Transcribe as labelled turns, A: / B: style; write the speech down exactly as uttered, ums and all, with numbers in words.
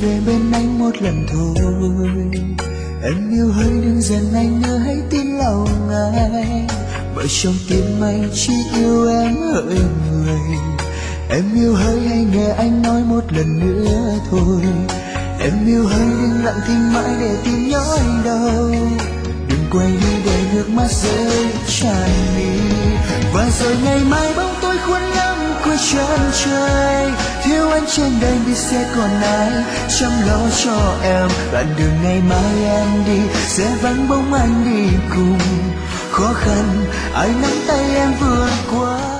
A: về bên anh một lần thôi. Em yêu hỡi đừng giận anh nữa, hãy tin lòng anh, bởi trong tim anh chỉ yêu em hỡi người. Em yêu hỡi hãy nghe anh nói một lần nữa thôi. Em yêu hỡi đừng lặng thinh mãi để tìm nhói đau, đừng quay đi để nước mắt rơi tràn mi. Và rồi ngày mai bóng tối khuất lắm cuối chân trời, thiếu anh trên đời biết sẽ còn ai chăm lo cho em. Đoạn đường ngày mai em đi sẽ vắng bóng anh đi cùng, khó khăn ai nắm tay em vượt qua.